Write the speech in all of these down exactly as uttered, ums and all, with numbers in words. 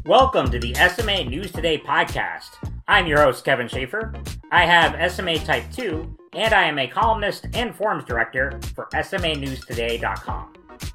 Welcome to the S M A News Today podcast. I'm your host, Kevin Schaefer. I have S M A Type two, and I am a columnist and forums director for S M A news today dot com.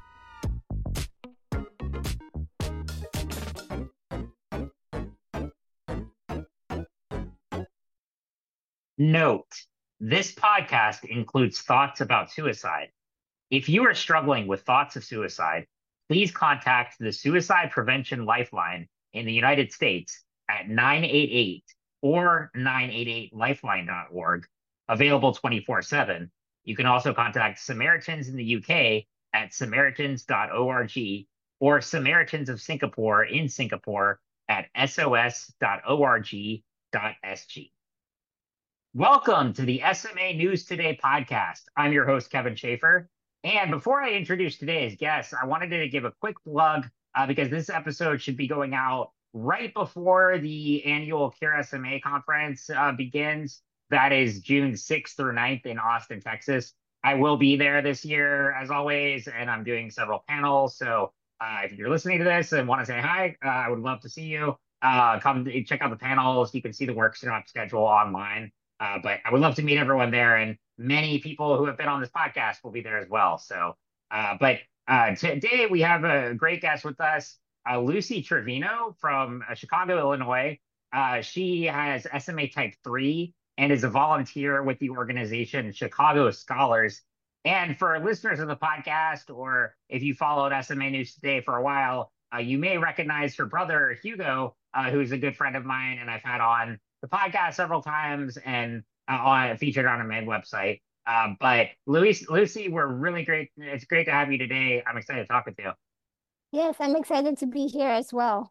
Note, this podcast includes thoughts about suicide. If you are struggling with thoughts of suicide, please contact the Suicide Prevention Lifeline in the United States at nine eight eight or nine eight eight lifeline dot org, available twenty-four seven. You can also contact Samaritans in the U K at samaritans dot org or Samaritans of Singapore in Singapore at S O S dot org dot S G. Welcome to the S M A News Today podcast. I'm your host, Kevin Schaefer. And before I introduce today's guest, I wanted to give a quick plug uh, because this episode should be going out right before the annual Cure S M A conference uh, begins. That is June sixth through ninth in Austin, Texas. I will be there this year, as always, and I'm doing several panels. So uh, if you're listening to this and want to say hi, uh, I would love to see you. Uh, come to, check out the panels. You can see the workshop schedule online. Uh, but I would love to meet everyone there, and many people who have been on this podcast will be there as well. So, uh, but uh, today we have a great guest with us, uh, Lucy Trevino from uh, Chicago, Illinois. Uh, she has S M A Type three and is a volunteer with the organization Chicago Scholars. And for listeners of the podcast, or if you followed S M A News Today for a while, uh, you may recognize her brother, Hugo, uh, who's a good friend of mine, and I've had on the podcast several times and uh, on, featured on our main website. Um, but Lucy, Lucy, we're really great. It's great to have you today. I'm excited to talk with you. Yes, I'm excited to be here as well.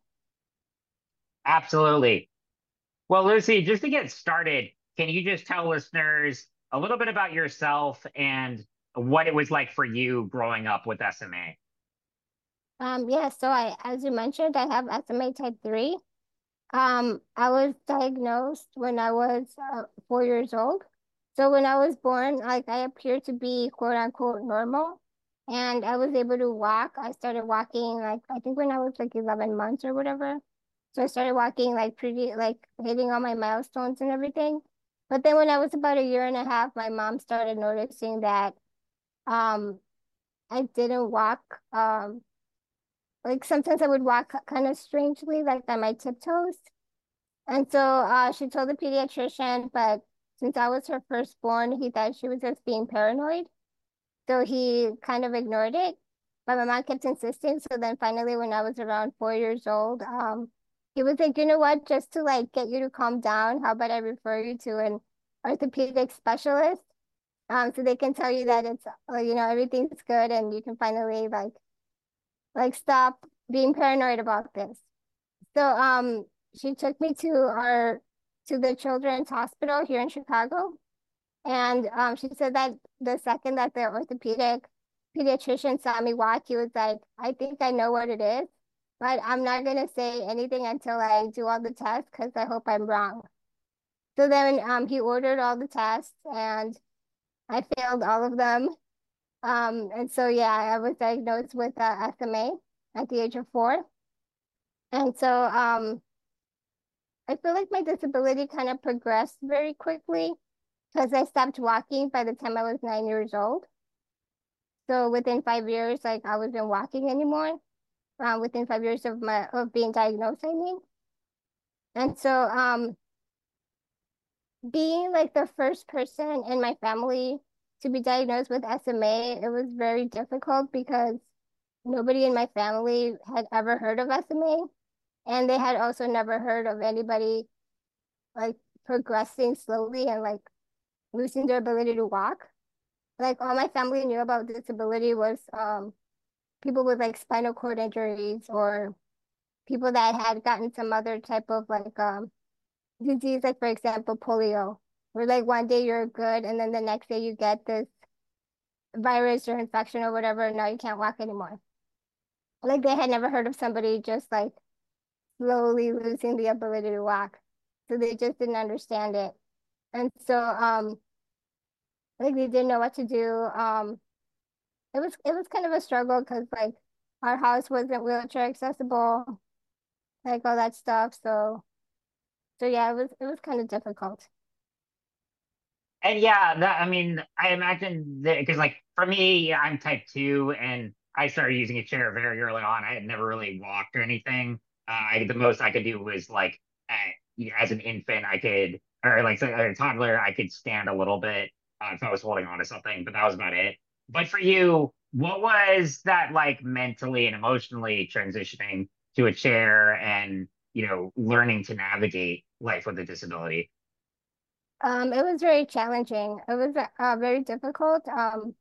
Absolutely. Well, Lucy, just to get started, can you just tell listeners a little bit about yourself and what it was like for you growing up with S M A? Um, yeah, so I, as you mentioned, I have S M A type three. Um, I was diagnosed when I was uh, four years old. So when I was born, like I appeared to be quote unquote normal, and I was able to walk. I started walking like I think when I was like eleven months or whatever. So I started walking like pretty like hitting all my milestones and everything. But then when I was about a year and a half, my mom started noticing that um I didn't walk um like sometimes I would walk kind of strangely, like on my tiptoes. And so uh, she told the pediatrician, but since I was her firstborn, he thought she was just being paranoid. So he kind of ignored it. But my mom kept insisting. So then finally, when I was around four years old, um, he was like, you know what, just to like get you to calm down, how about I refer you to an orthopedic specialist? Um, so they can tell you that it's, uh, you know, everything's good and you can finally like, like stop being paranoid about this. So um, she took me to our to the Children's Hospital here in Chicago, and um, she said that the second that the orthopedic pediatrician saw me walk, he was like, "I think I know what it is, but I'm not gonna say anything until I do all the tests because I hope I'm wrong." So then um, he ordered all the tests, and I failed all of them. Um, and so yeah, I was diagnosed with uh, S M A at the age of four, and so um. I feel like my disability kind of progressed very quickly because I stopped walking by the time I was nine years old. So within five years, like I wasn't walking anymore. Uh, within five years of my of being diagnosed, I mean. And so um being like the first person in my family to be diagnosed with S M A, it was very difficult because nobody in my family had ever heard of S M A. And they had also never heard of anybody like progressing slowly and like losing their ability to walk. Like all my family knew about disability was um people with like spinal cord injuries or people that had gotten some other type of like um disease, like for example, polio, where like one day you're good and then the next day you get this virus or infection or whatever, and now you can't walk anymore. Like they had never heard of somebody just like slowly losing the ability to walk. So they just didn't understand it. And so um like they didn't know what to do. Um it was it was kind of a struggle because like our house wasn't wheelchair accessible. like all that stuff. So so yeah, it was it was kind of difficult. And yeah, that I mean, I imagine that because like for me, I'm type two, and I started using a chair very early on. I had never really walked or anything. Uh, I, the most I could do was like uh, as an infant, I could, or like so, a toddler, I could stand a little bit uh, if I was holding on to something, but that was about it. But for you, what was that like mentally and emotionally transitioning to a chair and you know learning to navigate life with a disability? Um, it was very challenging. It was uh, very difficult. Um,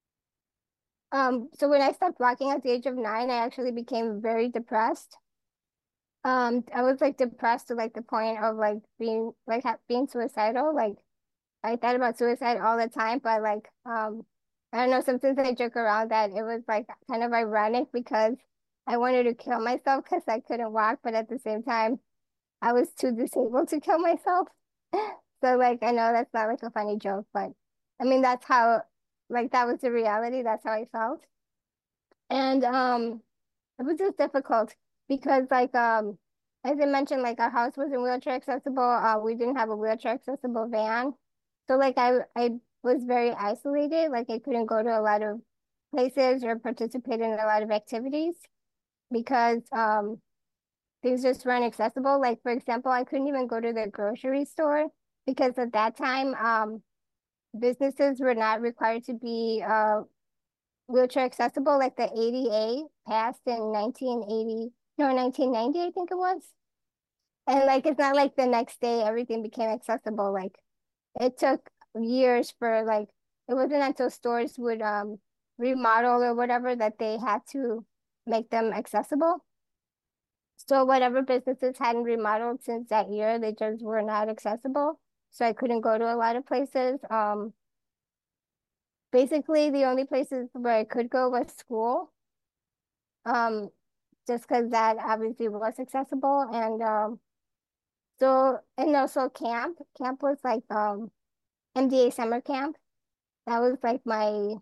um, so when I stopped walking at the age of nine, I actually became very depressed. Um, I was like depressed to like the point of like being like ha being suicidal. Like I thought about suicide all the time, but like um, I don't know. Sometimes I joke around that it was like kind of ironic because I wanted to kill myself because I couldn't walk, but at the same time, I was too disabled to kill myself. So like I know that's not like a funny joke, but I mean that's how like that was the reality. That's how I felt. And um it was just difficult because like um as I mentioned, like our house wasn't wheelchair accessible. Uh we didn't have a wheelchair accessible van. So like I I was very isolated. Like I couldn't go to a lot of places or participate in a lot of activities because um things just weren't accessible. Like for example, I couldn't even go to the grocery store because at that time um businesses were not required to be uh wheelchair accessible. Like the A D A passed in nineteen eighty, no, nineteen ninety, I think it was. And like it's not like the next day everything became accessible. Like it took years for like it wasn't until stores would um remodel or whatever that they had to make them accessible. So whatever businesses hadn't remodeled since that year, they just were not accessible. So I couldn't go to a lot of places. Um, basically the only places where I could go was school. Um, just because that obviously was accessible. And um, so and also camp. Camp was like um M D A summer camp. That was like my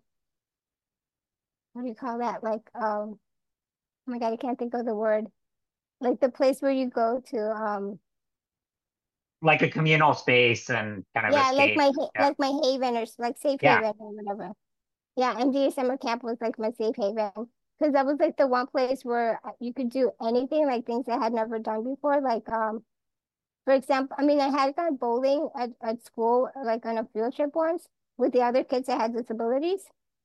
what do you call that? Like um oh my God, I can't think of the word. Like the place where you go to um Like a communal space and kind of yeah, like escape. my Yeah. like my haven or like safe Yeah. haven or whatever. Yeah, M D A summer camp was like my safe haven because that was like the one place where uh, you could do anything, like things I had never done before. Like um, for example, I mean, I had gone bowling at, at school, like on a field trip once with the other kids that had disabilities.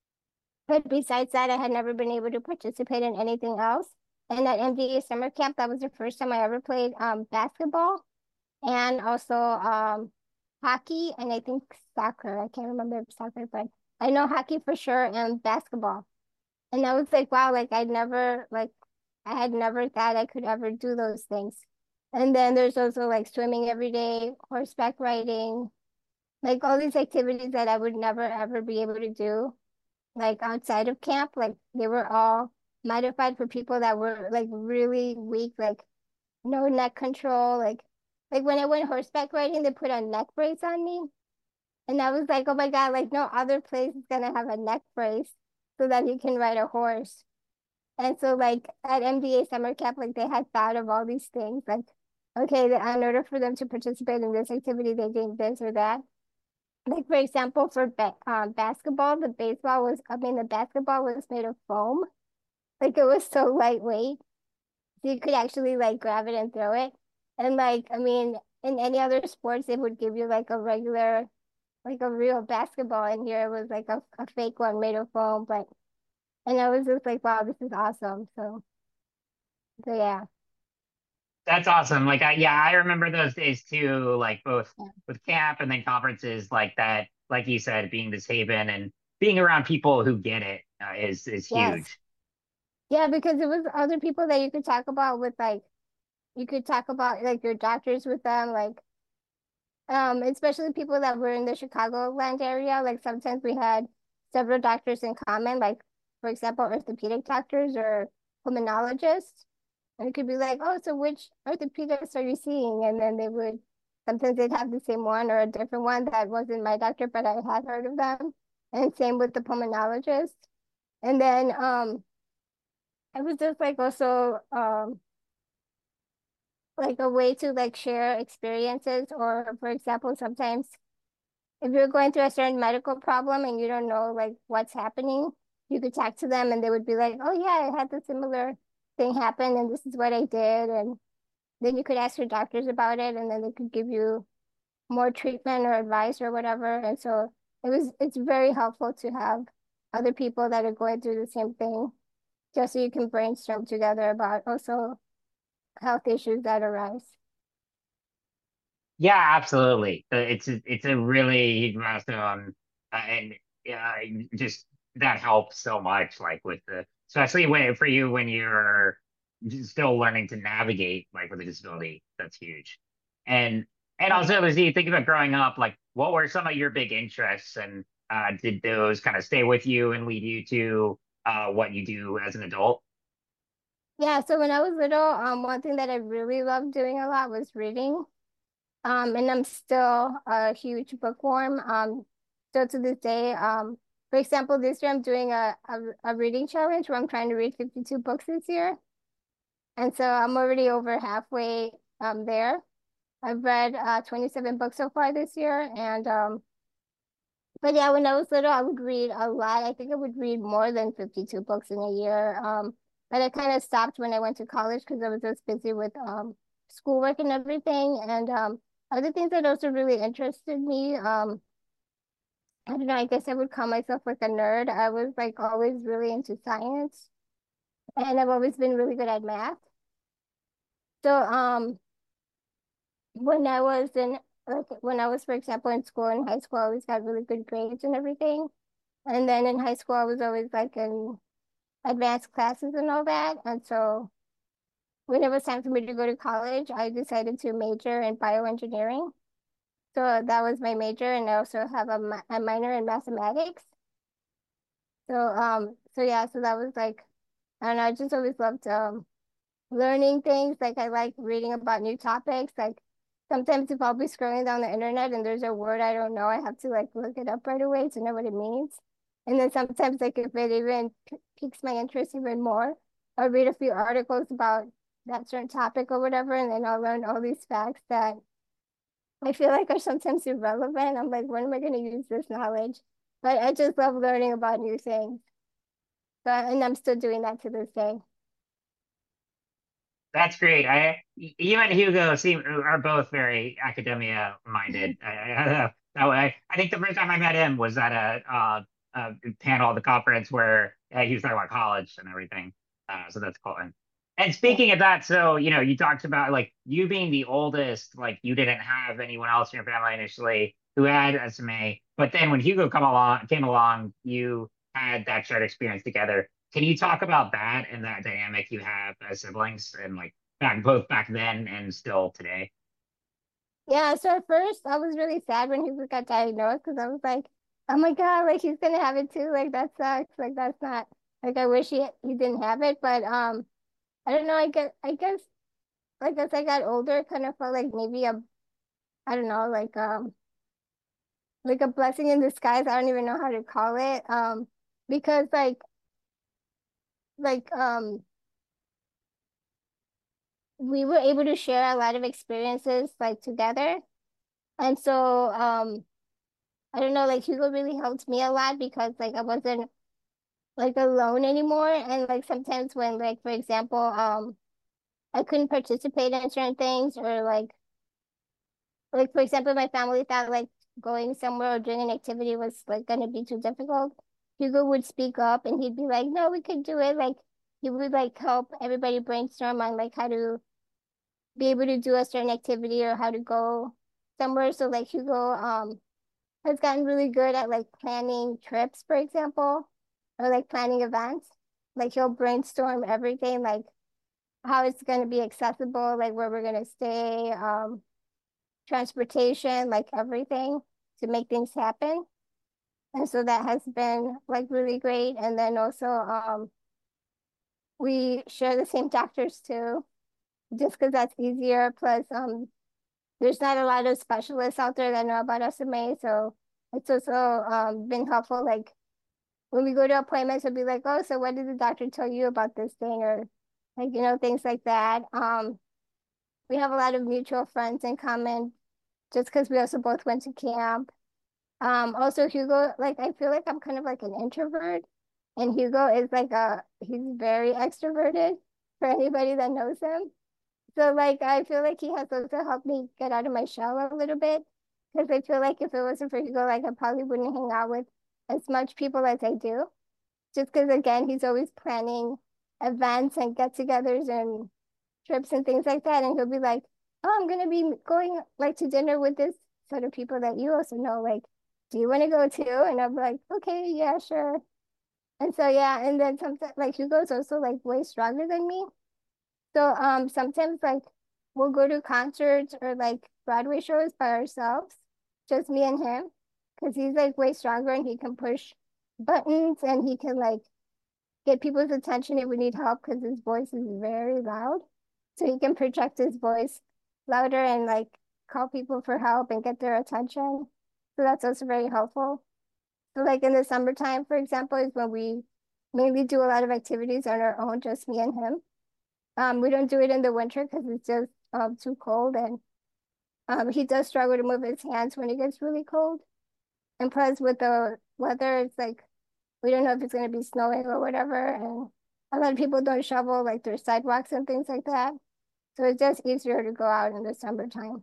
But besides that, I had never been able to participate in anything else. And at M D A summer camp, that was the first time I ever played um basketball and also um hockey and I think soccer. I can't remember soccer, but I know hockey for sure and basketball. And I was like, wow, like I'd never like I had never thought I could ever do those things. And then there's also like swimming every day, horseback riding, like all these activities that I would never ever be able to do, like outside of camp. Like they were all modified for people that were like really weak, like no neck control, like like when I went horseback riding, they put a neck brace on me. And I was like, oh my God, like no other place is gonna have a neck brace so that you can ride a horse. And so like at M D A summer camp, like they had thought of all these things, like, okay, in order for them to participate in this activity, they did this or that. Like for example, for ba um, basketball, the baseball was, I mean, the basketball was made of foam. Like it was so lightweight. So you could actually like grab it and throw it. And like, I mean, in any other sports, it would give you like a regular, like a real basketball. And here it was like a, a fake one made of foam. But, and I was just like, wow, this is awesome. So, so yeah. That's awesome. Like I yeah, I remember those days too, like both Yeah. with camp and then conferences like that, like you said, being this haven and being around people who get it uh, is is Yes. huge. Yeah, because it was other people that you could talk about with like you could talk about like your doctors with them, like um, especially people that were in the Chicagoland area. Like sometimes we had several doctors in common, like for example, orthopedic doctors or pulmonologists. And it could be like, oh, so which orthopedics are you seeing? And then they would sometimes they'd have the same one or a different one that wasn't my doctor, but I had heard of them. And same with the pulmonologist. And then um I was just like also um like a way to like share experiences, or for example, sometimes if you're going through a certain medical problem and you don't know like what's happening, you could talk to them and they would be like, oh yeah, I had the similar thing happen and this is what I did. And then you could ask your doctors about it and then they could give you more treatment or advice or whatever. And so it was it's very helpful to have other people that are going through the same thing, just so you can brainstorm together about also health issues that arise. Yeah, absolutely. Uh, It's a, it's a really huge milestone, uh, and yeah, just that helps so much. Like with the, especially when for you when you're still learning to navigate like with a disability, that's huge. And and Yeah. also, as you think about growing up, like what were some of your big interests, and uh, did those kind of stay with you and lead you to uh, what you do as an adult? Yeah, so when I was little, um, one thing that I really loved doing a lot was reading. Um, and I'm still a huge bookworm. Um, still to this day. Um, for example, this year I'm doing a, a, a reading challenge where I'm trying to read fifty-two books this year. And so I'm already over halfway um there. I've read uh twenty-seven books so far this year. And um, but yeah, when I was little, I would read a lot. I think I would read more than fifty-two books in a year. Um, but I kind of stopped when I went to college because I was just busy with um schoolwork and everything. And um, other things that also really interested me. Um, I don't know, I guess I would call myself like a nerd. I was like always really into science, and I've always been really good at math. So um, when I was in like when I was, for example, in school in high school, I always got really good grades and everything. And then in high school, I was always like in advanced classes and all that. And so when it was time for me to go to college, I decided to major in bioengineering. So that was my major, and I also have a, mi- a minor in mathematics. So um, so yeah, so that was like, I don't know, I just always loved um learning things. Like I like reading about new topics. Like sometimes if I'll be scrolling down the internet and there's a word I don't know, I have to like look it up right away to know what it means. And then sometimes like if it even p- piques my interest even more, I'll read a few articles about that certain topic or whatever, and then I'll learn all these facts that I feel like are sometimes irrelevant. I'm like, when am I going to use this knowledge? But I just love learning about new things. So, and I'm still doing that to this day. That's great. I you and Hugo seem are both very academia minded. I, I, that way, I think the first time I met him was at a, uh, a panel at the conference where uh, he was talking about college and everything. Uh, so that's cool. And, and Yeah. speaking of that, so you know, you talked about like you being the oldest, like you didn't have anyone else in your family initially who had S M A, but then when Hugo come along came along, you had that shared experience together. Can you talk about that and that dynamic you have as siblings and like back both back then and still today? Yeah, so at first I was really sad when he got diagnosed because I was like, oh my God, like he's gonna have it too. Like that sucks. Like that's not like I wish he he didn't have it. But um I don't know, I guess I guess like as I got older, it kind of felt like maybe a I don't know, like um like a blessing in disguise. I don't even know how to call it. Um because like like um we were able to share a lot of experiences like together. And so um I don't know, like Hugo really helped me a lot because like I wasn't like alone anymore. And like sometimes when like for example, um I couldn't participate in certain things, or like like for example, my family thought like going somewhere or doing an activity was like gonna be too difficult. Hugo would speak up and he'd be like, no, we could do it. Like he would like help everybody brainstorm on like how to be able to do a certain activity or how to go somewhere. So like Hugo um has gotten really good at like planning trips, for example, or like planning events. Like he'll brainstorm everything, like how it's going to be accessible, like where we're going to stay, um, transportation, like everything to make things happen. And so that has been like really great. And then also, um, we share the same doctors too, just because that's easier. Plus, um, there's not a lot of specialists out there that know about S M A, so it's also um been helpful. Like when we go to appointments, we'll be like, oh, so what did the doctor tell you about this thing? Or like, you know, things like that. Um, we have a lot of mutual friends in common just because we also both went to camp. Um, also Hugo, like I feel like I'm kind of like an introvert, and Hugo is like a he's very extroverted for anybody that knows him. So like I feel like he has also helped me get out of my shell a little bit because I feel like if it wasn't for Hugo, like I probably wouldn't hang out with as much people as I do. Just because again, he's always planning events and get-togethers and trips and things like that, and he'll be like, "Oh, I'm gonna be going like to dinner with this sort of people that you also know. Like, do you want to go too?" And I'm like, "Okay, yeah, sure." And so yeah, and then sometimes like Hugo's also like way stronger than me. So um sometimes like we'll go to concerts or like Broadway shows by ourselves, just me and him, because he's like way stronger and he can push buttons and he can like get people's attention if we need help because his voice is very loud. So he can project his voice louder and like call people for help and get their attention. So that's also very helpful. So like in the summertime, for example, is when we mainly do a lot of activities on our own, just me and him. Um, we don't do it in the winter because it's just um, too cold, and um, he does struggle to move his hands when it gets really cold. And plus, with the weather, it's like we don't know if it's going to be snowing or whatever, and a lot of people don't shovel like their sidewalks and things like that. So it's just easier to go out in the summertime.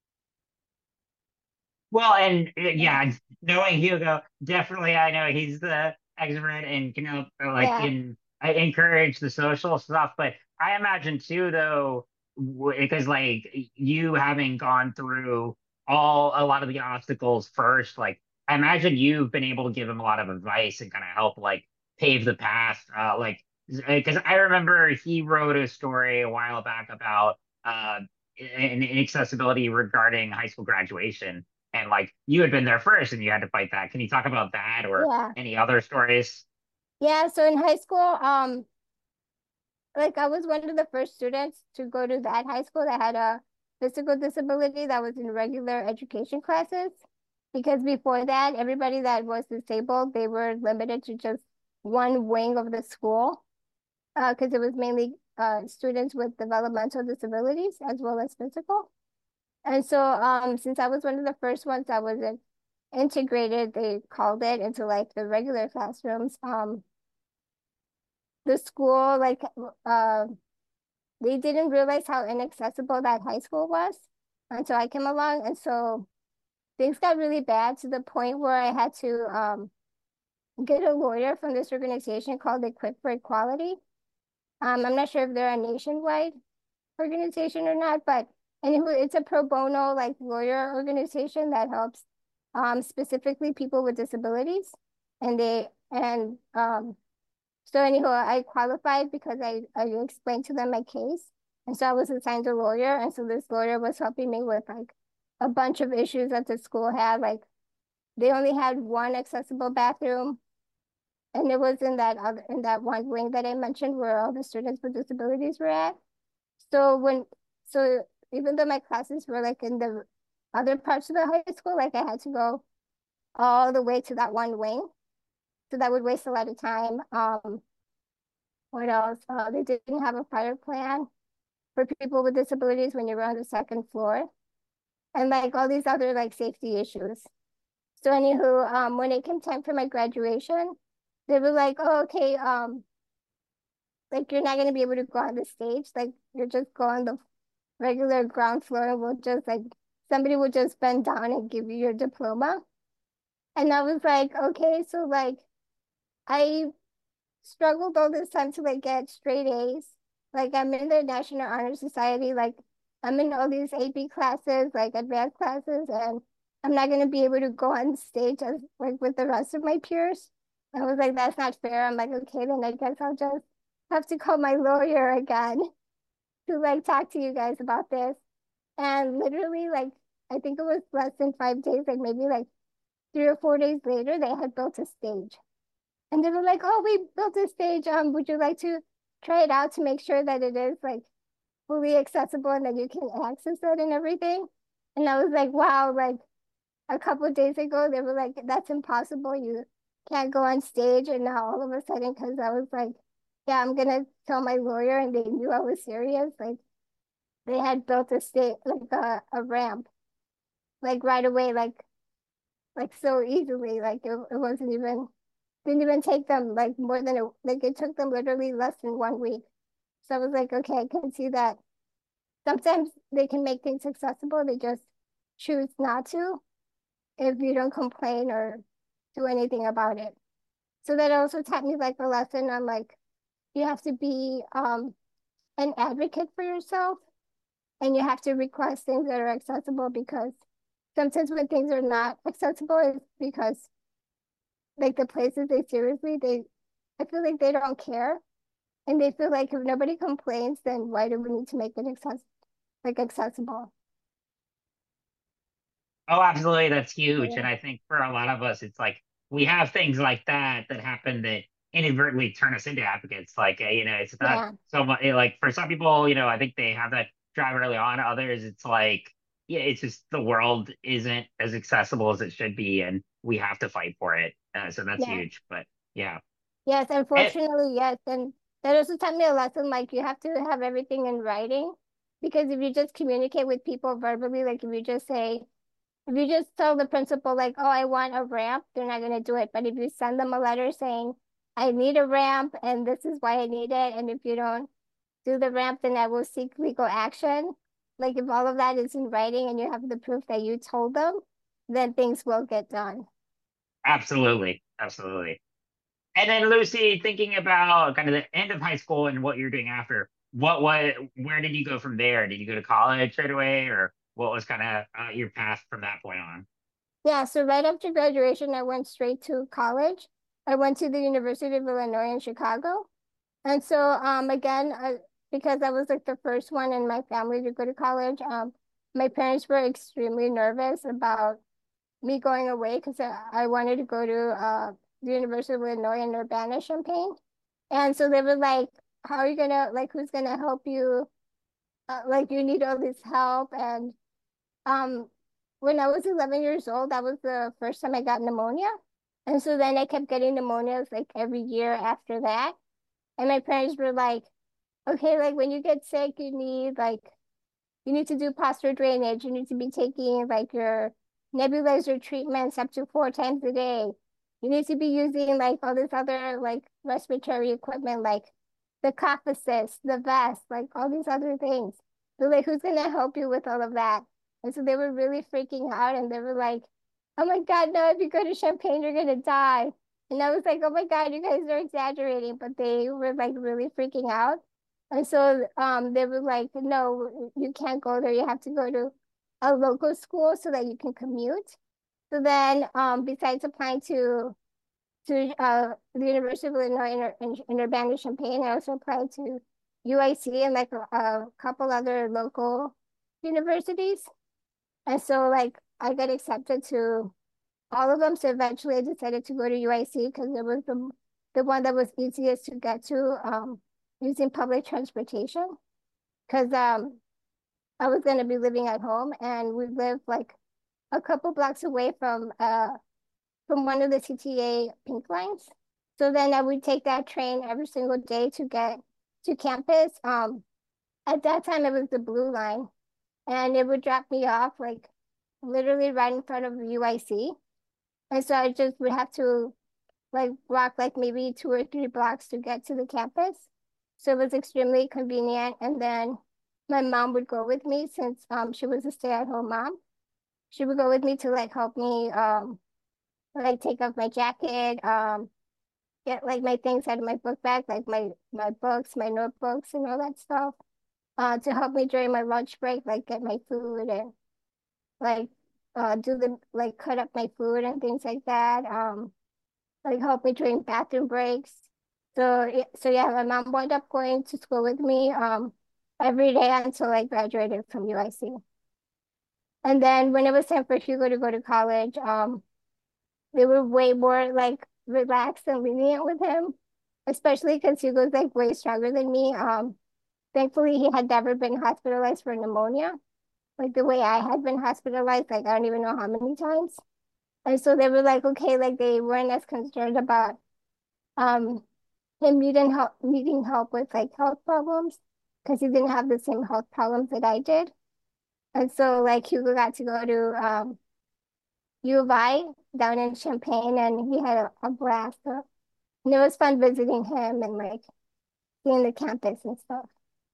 Well, and uh, Yeah, yeah, knowing Hugo, definitely I know he's the extrovert and can help, uh, like yeah, in I encourage the social stuff. But I imagine too, though, because like you having gone through all a lot of the obstacles first, like I imagine you've been able to give him a lot of advice and kind of help like pave the path. Uh, like because I remember he wrote a story a while back about uh in inaccessibility regarding high school graduation, and like you had been there first and you had to fight that. Can you talk about that or yeah, any other stories? yeah. So in high school, um, like I was one of the first students to go to that high school that had a physical disability that was in regular education classes. Because before that, everybody that was disabled, they were limited to just one wing of the school, uh, because it was mainly uh, students with developmental disabilities as well as physical. And so, um, since I was one of the first ones that was in, integrated, they called it into like the regular classrooms. Um, the school, like, uh, they didn't realize how inaccessible that high school was until I came along. And so things got really bad to the point where I had to um, get a lawyer from this organization called Equip for Equality. Um, I'm not sure if they're a nationwide organization or not, but anyway, it's a pro bono like lawyer organization that helps um, specifically people with disabilities. And they and um, so anyhow, I qualified because I, I explained to them my case. And so I was assigned a lawyer. And so this lawyer was helping me with like a bunch of issues that the school had. Like they only had one accessible bathroom. And it was in that other in that one wing that I mentioned where all the students with disabilities were at. So when so even though my classes were like in the other parts of the high school, like I had to go all the way to that one wing. So that would waste a lot of time. Um, what else? Uh, they didn't have a fire plan for people with disabilities when you were on the second floor, and like all these other like safety issues. So anywho, um, when it came time for my graduation, they were like, "Oh, okay, um, like you're not gonna be able to go on the stage. Like you're just go on the regular ground floor, and we'll just like somebody will just bend down and give you your diploma." And I was like, "Okay, so like I struggled all this time to like get straight A's. Like I'm in the National Honor Society, like I'm in all these A P classes, like advanced classes, and I'm not gonna be able to go on stage as like with the rest of my peers." I was like, "That's not fair." I'm like, "Okay, then I guess I'll just have to call my lawyer again to like talk to you guys about this." And literally, like I think it was less than five days, like maybe like three or four days later, they had built a stage. And they were like, "Oh, we built a stage. Um, would you like to try it out to make sure that it is like fully accessible and that you can access it and everything?" And I was like, "Wow!" Like a couple of days ago, they were like, "That's impossible. You can't go on stage." And now all of a sudden, because I was like, "Yeah, I'm gonna tell my lawyer," and they knew I was serious. Like they had built a state like a, a ramp like right away, like like so easily. Like it, it wasn't even didn't even take them like more than a like it took them literally less than one week. So I was like, okay, I can see that sometimes they can make things accessible. They just choose not to if you don't complain or do anything about it. So that also taught me like a lesson on like you have to be um an advocate for yourself and you have to request things that are accessible because sometimes when things are not accessible it's because like the places they seriously they I feel like they don't care and they feel like if nobody complains then why do we need to make it access like accessible. Oh, absolutely. That's huge. Yeah. And I think for a lot of us, it's like we have things like that that happen that inadvertently turn us into advocates. Like, uh, you know, it's not Yeah. so much like for some people, you know, I think they have that drive early on. Others, it's like, yeah, it's just the world isn't as accessible as it should be, and we have to fight for it. Uh, so that's Yeah. huge. But yeah. Yes, And, unfortunately, yes. And that also taught me a lesson like you have to have everything in writing because if you just communicate with people verbally, like if you just say, if you just tell the principal, like, oh, I want a ramp, they're not going to do it. But if you send them a letter saying, I need a ramp and this is why I need it, and if you don't do the ramp, then I will seek legal action. Like if all of that is in writing and you have the proof that you told them, then things will get done. absolutely, absolutely. And then Lucy, thinking about kind of the end of high school and what you're doing after, what what where did you go from there? Did you go to college right away, or what was kind of uh, your path from that point on? Yeah, so right after graduation, I went straight to college. I went to the University of Illinois in Chicago. And so, um, again, I, because I was like the first one in my family to go to college, um, my parents were extremely nervous about me going away because I, I wanted to go to uh, the University of Illinois in Urbana-Champaign. And so they were like, how are you gonna, like, who's gonna help you? Uh, like, you need all this help. And um, when I was eleven years old, that was the first time I got pneumonia. And so then I kept getting pneumonias like every year after that. And my parents were like, okay, like when you get sick, you need like, you need to do postural drainage. You need to be taking like your nebulizer treatments up to four times a day. You need to be using like all this other like respiratory equipment, like the cough assist, the vest, like all these other things. So like, who's gonna help you with all of that? And so they were really freaking out, and they were like, "Oh my God, no! If you go to Champaign, you're gonna die." And I was like, "Oh my God, you guys are exaggerating," but they were like really freaking out. And so um, they were like, no, you can't go there. You have to go to a local school so that you can commute. So then, um, besides applying to to uh, the University of Illinois in, in, in Urbana-Champaign, I also applied to U I C and like a, a couple other local universities. And so like I got accepted to all of them. So eventually I decided to go to U I C because it was the the one that was easiest to get to um, using public transportation because um I was gonna be living at home and we live like a couple blocks away from uh from one of the C T A pink lines. So then I would take that train every single day to get to campus. Um at that time it was the blue line and it would drop me off like literally right in front of U I C. And so I just would have to like walk like maybe two or three blocks to get to the campus. So it was extremely convenient. And then my mom would go with me since um she was a stay-at-home mom. She would go with me to like help me um like take off my jacket, um get like my things out of my book bag, like my my books, my notebooks and all that stuff. Uh to help me during my lunch break, like get my food and like uh do the like cut up my food and things like that. Um like help me during bathroom breaks. So yeah, so yeah, my mom wound up going to school with me um every day until I graduated from U I C. And then when it was time for Hugo to go to college, um, they were way more like relaxed and lenient with him, especially because Hugo's like way stronger than me. Um, thankfully he had never been hospitalized for pneumonia, like the way I had been hospitalized, like I don't even know how many times. And so they were like, okay, like they weren't as concerned about um him needing help needing help with like health problems. because he didn't have the same health problems that I did. And so like Hugo got to go to um U of I down in Champaign and he had a, a blast. So, and it was fun visiting him and like seeing the campus and stuff.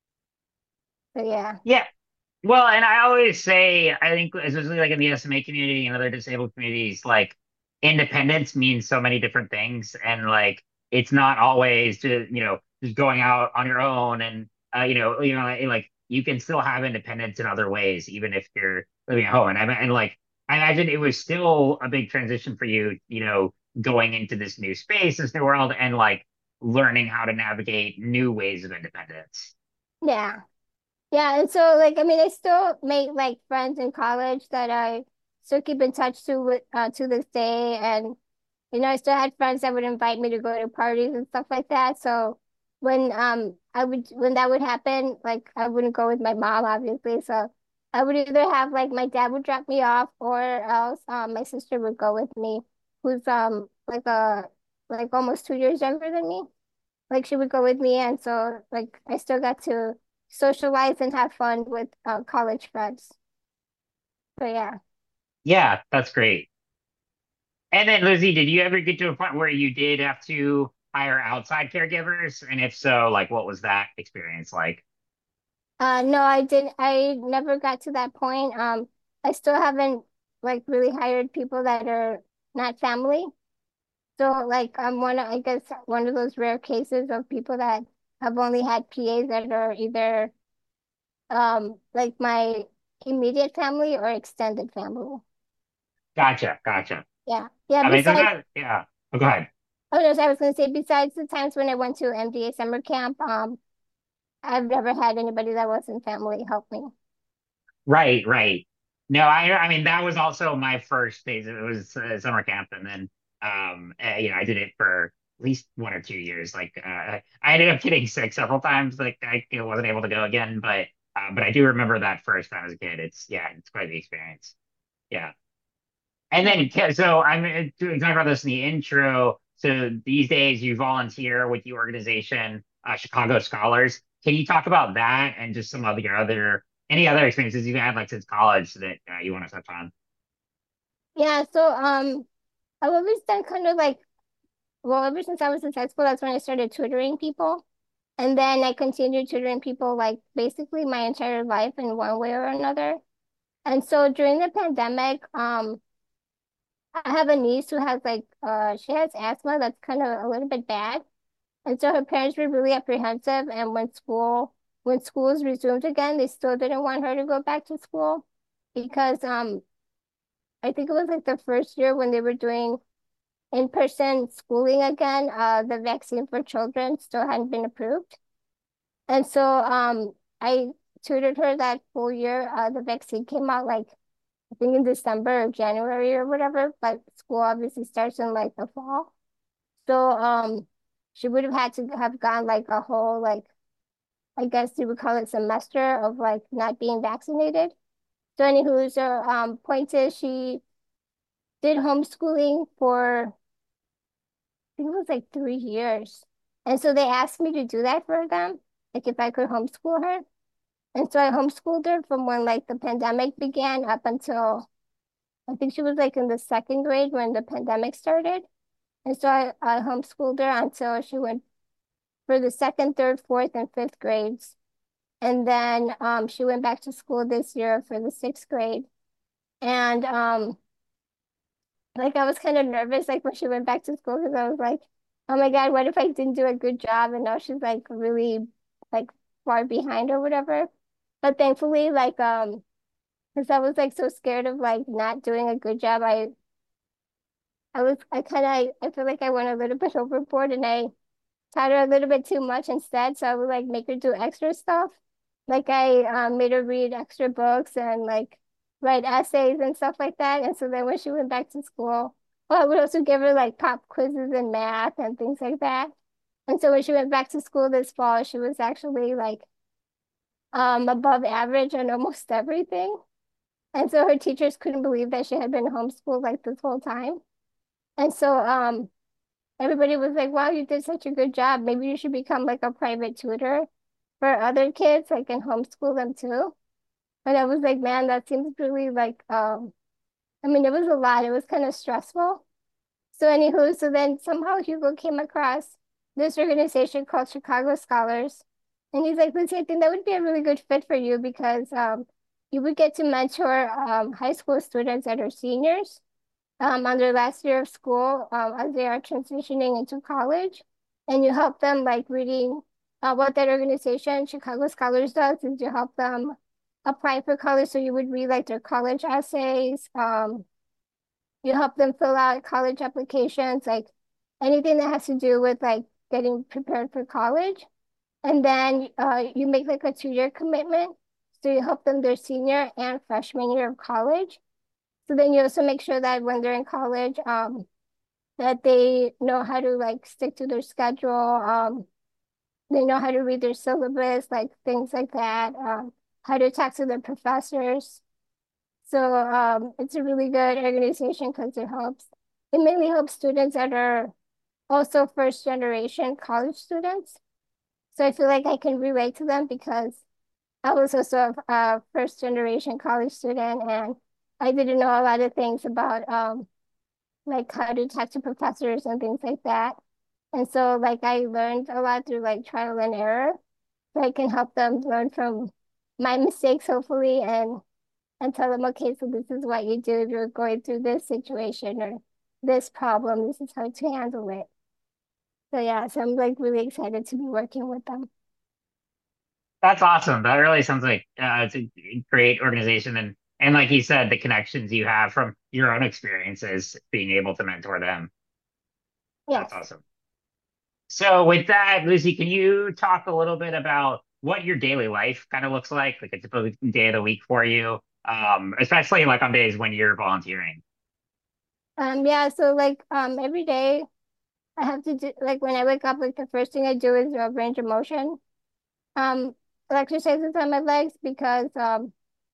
So yeah. Yeah. Well, and I always say, I think, especially like in the S M A community and other disabled communities, like independence means so many different things, and like it's not always to you know just going out on your own, and uh, you know, you know, like like, you can still have independence in other ways, even if you're living at home. And I and like I imagine it was still a big transition for you, you know, going into this new space, this new world, and like learning how to navigate new ways of independence. Yeah. Yeah, and so like I mean I still make like friends in college that I still keep in touch to with uh, to this day, and you know I still had friends that would invite me to go to parties and stuff like that. So when um I would when that would happen, like I wouldn't go with my mom obviously. So I would either have like my dad would drop me off or else um my sister would go with me, who's um like a like almost two years younger than me. Like she would go with me, and so like I still got to socialize and have fun with uh, college friends. So yeah. Yeah, that's great. And then, Lizzie, did you ever get to a point where you did have to hire outside caregivers? And if so, like, what was that experience like? Uh no, I didn't I never got to that point. Um I still haven't like really hired people that are not family. So like I'm one of I guess one of those rare cases of people that have only had P As that are either um like my immediate family or extended family. Gotcha, gotcha. Yeah. Yeah, I mean, because besides that, yeah. Oh, go ahead. oh no, so I was gonna say besides the times when I went to M D A summer camp, um I've never had anybody that wasn't family help me. Right, right. No, I, I mean, that was also my first days. It was uh, summer camp, and then, um, uh, you know, I did it for at least one or two years. Like, uh, I ended up getting sick several times. Like, I you know, wasn't able to go again, but, uh, but I do remember that first time as a kid. It's, yeah, it's quite the experience. Yeah. And Yeah. then, ca- so I'm uh, doing talking about this in the intro. So these days, you volunteer with the organization uh, Chicago Scholars. Can you talk about that and just some of your other any other experiences you've had like since college that uh, you want to touch on? Yeah, so um I've always done kind of like well, ever since I was in high school, that's when I started tutoring people. And then I continued tutoring people like basically my entire life in one way or another. And so during the pandemic, um, I have a niece who has like uh she has asthma that's kind of a little bit bad. And so her parents were really apprehensive, and when school when schools resumed again, they still didn't want her to go back to school because um I think it was like the first year when they were doing in-person schooling again, uh the vaccine for children still hadn't been approved. And so um I tutored her that full year. Uh the vaccine came out like I think in December or January or whatever, but school obviously starts in like the fall. So um she would have had to have gone like a whole like I guess you would call it semester of like not being vaccinated. So anywho, so um point is she did homeschooling for I think it was like three years. And so they asked me to do that for them, like if I could homeschool her. And so I homeschooled her from when like the pandemic began up until I think she was like in the second grade when the pandemic started. And so I, I homeschooled her until she went for the second, third, fourth, and fifth grades. And then um, she went back to school this year for the sixth grade. And um, like I was kind of nervous like when she went back to school because I was like, oh my God, what if I didn't do a good job? And now she's like really like far behind or whatever. But thankfully, like um, because I was like so scared of like not doing a good job, I I was I kind of I feel like I went a little bit overboard and I taught her a little bit too much instead. So I would like make her do extra stuff. Like I um, made her read extra books and like write essays and stuff like that. And so then when she went back to school, well, I would also give her like pop quizzes in math and things like that. And so when she went back to school this fall, she was actually like um above average on almost everything. And so her teachers couldn't believe that she had been homeschooled like this whole time. And so um everybody was like, wow, you did such a good job. Maybe you should become like a private tutor. for other kids, I can homeschool them too. And I was like, man, that seems really like, um, I mean, it was a lot. It was kind of stressful. So anywho, so then somehow Hugo came across this organization called Chicago Scholars. And he's like, Lucy, I think that would be a really good fit for you because um, you would get to mentor um, high school students that are seniors um, on their last year of school um, as they are transitioning into college. And you help them like reading uh, what that organization, Chicago Scholars, does is you help them apply for college. So you would read like their college essays. Um, you help them fill out college applications, like anything that has to do with like getting prepared for college. And then uh, you make like a two-year commitment. So you help them their senior and freshman year of college. So then you also make sure that when they're in college, um, that they know how to like stick to their schedule. Um, they know how to read their syllabus, like things like that. Um, how to talk to their professors. So um, it's a really good organization because it helps. It mainly helps students that are also first generation college students. So I feel like I can relate to them because I was also a first generation college student and I didn't know a lot of things about um, like how to talk to professors and things like that. And so like I learned a lot through like trial and error. So I can help them learn from my mistakes hopefully and and tell them, okay, so this is what you do if you're going through this situation or this problem. This is how to handle it. So yeah, so I'm like really excited to be working with them. That's awesome. That really sounds like uh, it's a great organization, and and like you said, the connections you have from your own experiences, being able to mentor them. That's Yes. awesome. So with that, Lucy, can you talk a little bit about what your daily life kind of looks like, like a typical day of the week for you, um, especially like on days when you're volunteering? Um, yeah, so like um every day I have to do like when I wake up, like the first thing I do is uh, range of motion. Um exercises on my legs because um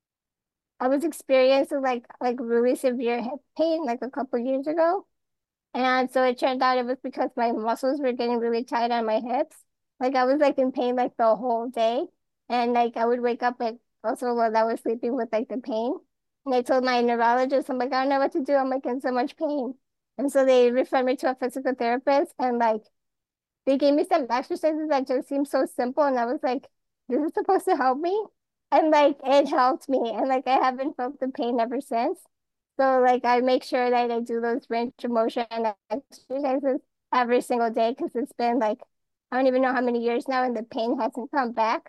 I was experiencing like like really severe hip pain like a couple years ago. And so it turned out it was because my muscles were getting really tight on my hips. Like I was like in pain like the whole day. And like I would wake up like also while I was sleeping with like the pain. And I told my neurologist, I'm like, I don't know what to do. I'm like in so much pain. And so they referred me to a physical therapist and like they gave me some exercises that just seemed so simple. And I was like, this is supposed to help me. And like it helped me. And like I haven't felt the pain ever since. So like I make sure that I do those range of motion exercises every single day because it's been like I don't even know how many years now and the pain hasn't come back.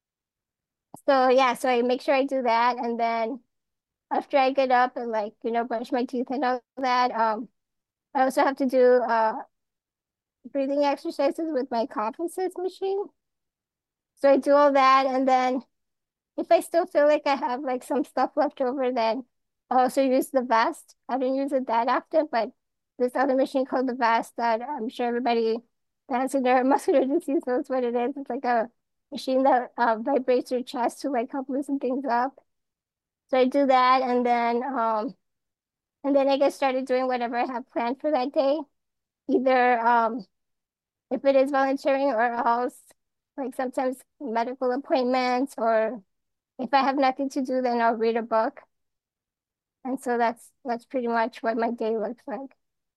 So yeah, so I make sure I do that and then after I get up and like, you know, brush my teeth and all that, um, I also have to do uh breathing exercises with my cough assist machine. So I do all that and then if I still feel like I have like some stuff left over, then I also use the vest. I don't use it that often, but this other machine called the vest that I'm sure everybody that has a neuromuscular disease knows what it is. It's like a machine that uh, vibrates your chest to like help loosen things up. So I do that, and then um, and then I get started doing whatever I have planned for that day. Either um, if it is volunteering, or else like sometimes medical appointments, or if I have nothing to do, then I'll read a book. And so that's that's pretty much what my day looks like.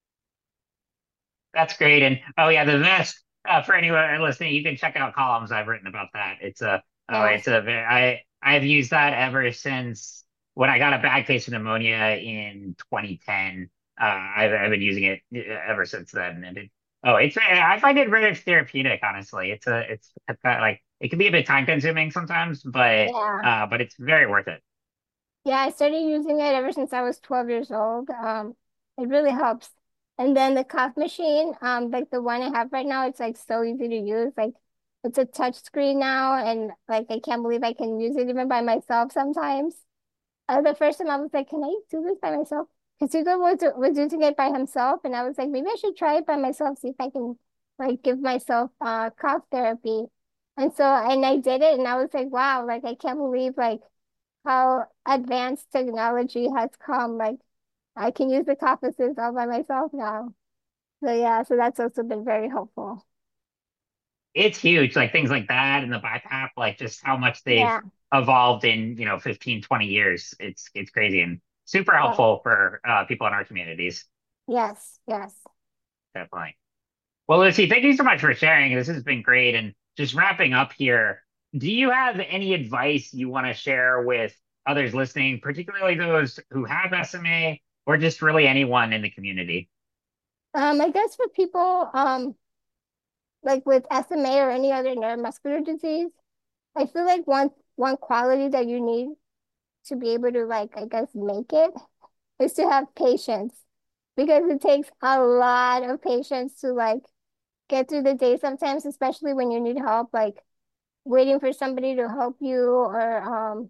That's great. And oh yeah, the vest uh, for anyone listening, you can check out columns I've written about that. It's a oh, Yes. it's a very I I've used that ever since when I got a bad case of pneumonia in twenty ten. Uh, I've I've been using it uh, ever since then. And it, oh, it's I find it very therapeutic. Honestly, it's a it's, it's got, like it can be a bit time consuming sometimes, but Yeah. uh, but it's very worth it. Yeah, I started using it ever since I was twelve years old. Um, it really helps. And then the cough machine, um, like the one I have right now, it's like so easy to use. Like it's a touch screen now, and like I can't believe I can use it even by myself sometimes. Uh, the first time I was like, can I do this by myself? Because Hugo was was using it by himself, and I was like, maybe I should try it by myself, see if I can like give myself uh cough therapy. And so, and I did it, and I was like, wow, like I can't believe like how advanced technology has come. Like I can use the cough assist all by myself now. So yeah, so that's also been very helpful. it's huge. Like things like that and the BiPAP, like just how much they've Yeah. evolved in, you know, fifteen, twenty years. It's it's crazy and super Yeah. helpful for uh, people in our communities. Yes. Yes. Definitely. Well, Lucy, thank you so much for sharing. This has been great. And just wrapping up here, do you have any advice you want to share with others listening, particularly those who have S M A or just really anyone in the community? Um, I guess for people um like with S M A or any other neuromuscular disease, I feel like one one quality that you need to be able to like I guess make it is to have patience because it takes a lot of patience to like get through the day sometimes, especially when you need help, like waiting for somebody to help you or um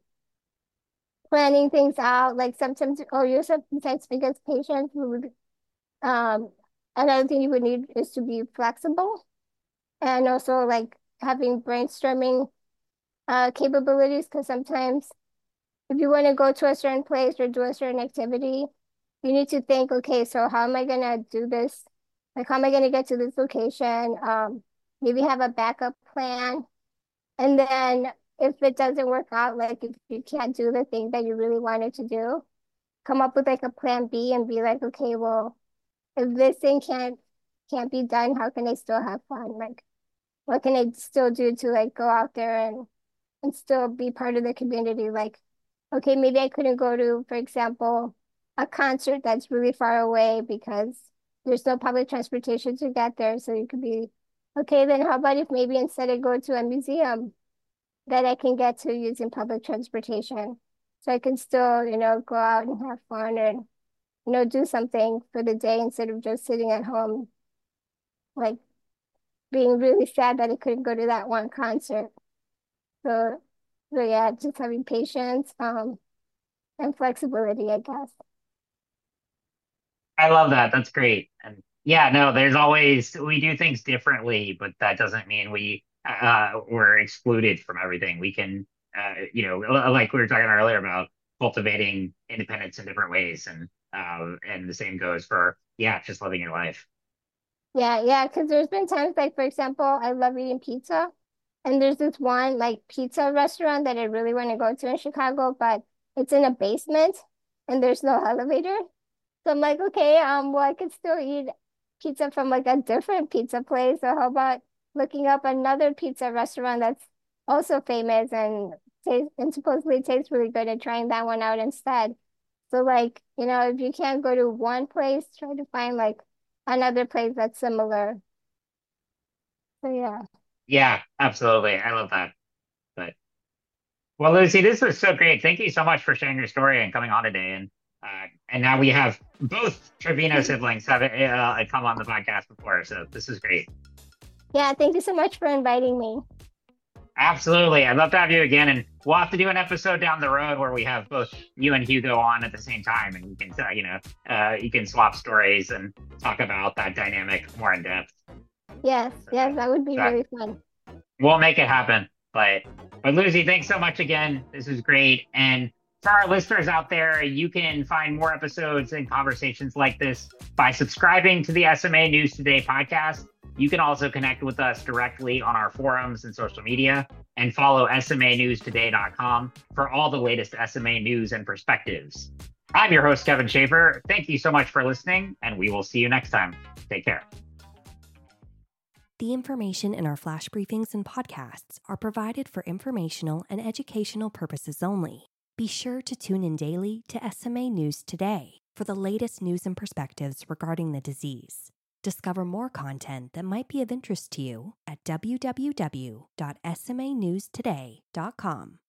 planning things out. Like sometimes, or you're sometimes because patience would um another thing you would need is to be flexible and also like having brainstorming uh capabilities because sometimes if you want to go to a certain place or do a certain activity, you need to think, okay, so how am I gonna do this? Like, how am I gonna get to this location? Um, maybe have a backup plan. And then if it doesn't work out, like if you can't do the thing that you really wanted to do, come up with like a plan B and be like, okay, well, if this thing can't can't be done, how can I still have fun? Like, what can I still do to like go out there and and still be part of the community? Like, okay, maybe I couldn't go to, for example, a concert that's really far away because there's no public transportation to get there. So you could be, okay, then how about if maybe instead I go to a museum that I can get to using public transportation? So I can still, you know, go out and have fun and, you know, do something for the day instead of just sitting at home, like being really sad that I couldn't go to that one concert. So, so yeah, just having patience, um, and flexibility, I guess. I love that. That's great. And yeah, no, there's always we do things differently, but that doesn't mean we uh we're excluded from everything. We can uh you know, like we were talking earlier about cultivating independence in different ways and uh and the same goes for yeah, just living your life. Yeah, yeah, because there's been times like, for example, I love eating pizza, and there's this one like pizza restaurant that I really want to go to in Chicago, but it's in a basement and there's no elevator. So I'm like, okay, um, well, I could still eat pizza from like a different pizza place. So how about looking up another pizza restaurant that's also famous and taste and supposedly tastes really good and trying that one out instead. So like, you know, if you can't go to one place, try to find like another place that's similar. So yeah. Yeah, absolutely. I love that. But well, Lucy, this was so great. Thank you so much for sharing your story and coming on today. And uh, and now we have both Trevino siblings have uh, come on the podcast before, so this is great. Yeah, thank you so much for inviting me. Absolutely, I'd love to have you again, and we'll have to do an episode down the road where we have both you and Hugo on at the same time, and you can uh, you know uh, you can swap stories and talk about that dynamic more in depth. Yes, So, yes, that would be so really fun. we'll make it happen. But but Lucy, thanks so much again. This is great. And for our listeners out there, you can find more episodes and conversations like this by subscribing to the S M A News Today podcast. You can also connect with us directly on our forums and social media and follow S M A news today dot com for all the latest S M A news and perspectives. I'm your host, Kevin Schaefer. Thank you so much for listening, and we will see you next time. Take care. The information in our flash briefings and podcasts are provided for informational and educational purposes only. Be sure to tune in daily to S M A News Today for the latest news and perspectives regarding the disease. Discover more content that might be of interest to you at w w w dot s m a news today dot com.